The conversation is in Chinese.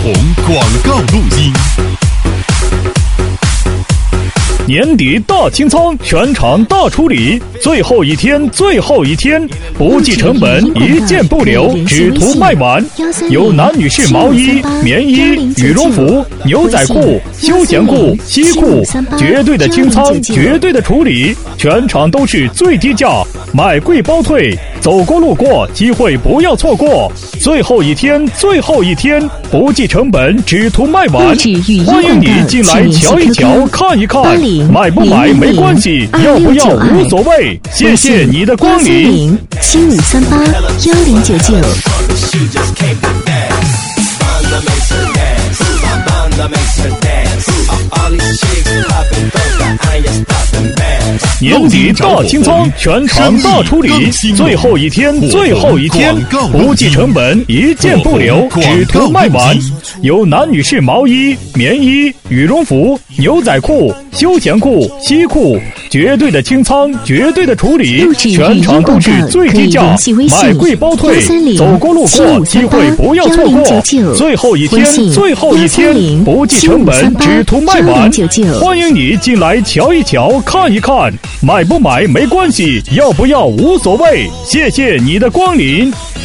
红广告录音。 年底大清仓，全场大处理，最后一天，不计成本，一件不留，只图卖完。有男女士毛衣、棉衣、羽绒服、牛仔裤、休闲裤、西裤，绝对的清仓，绝对的处理，全场都是最低价，买贵包退，走过路过，机会不要错过。最后一天，不计成本，只图卖完。欢迎你进来瞧一瞧，看一看。买不买没关系，要不要无所谓。谢谢你的光临。 75381099。 年底大清仓，全场大处理，最后一天，不计成本，一件不留，只图卖完。有男女士毛衣、棉衣、羽绒服、牛仔裤、休闲裤、西裤，绝对的清仓，绝对的处理，全场都是最低价，买贵包退，走过路过，机会不要错过。最后一天，不计成本，只图卖完。欢迎你进来瞧一瞧，看一看。买不买没关系，要不要无所谓。谢谢你的光临。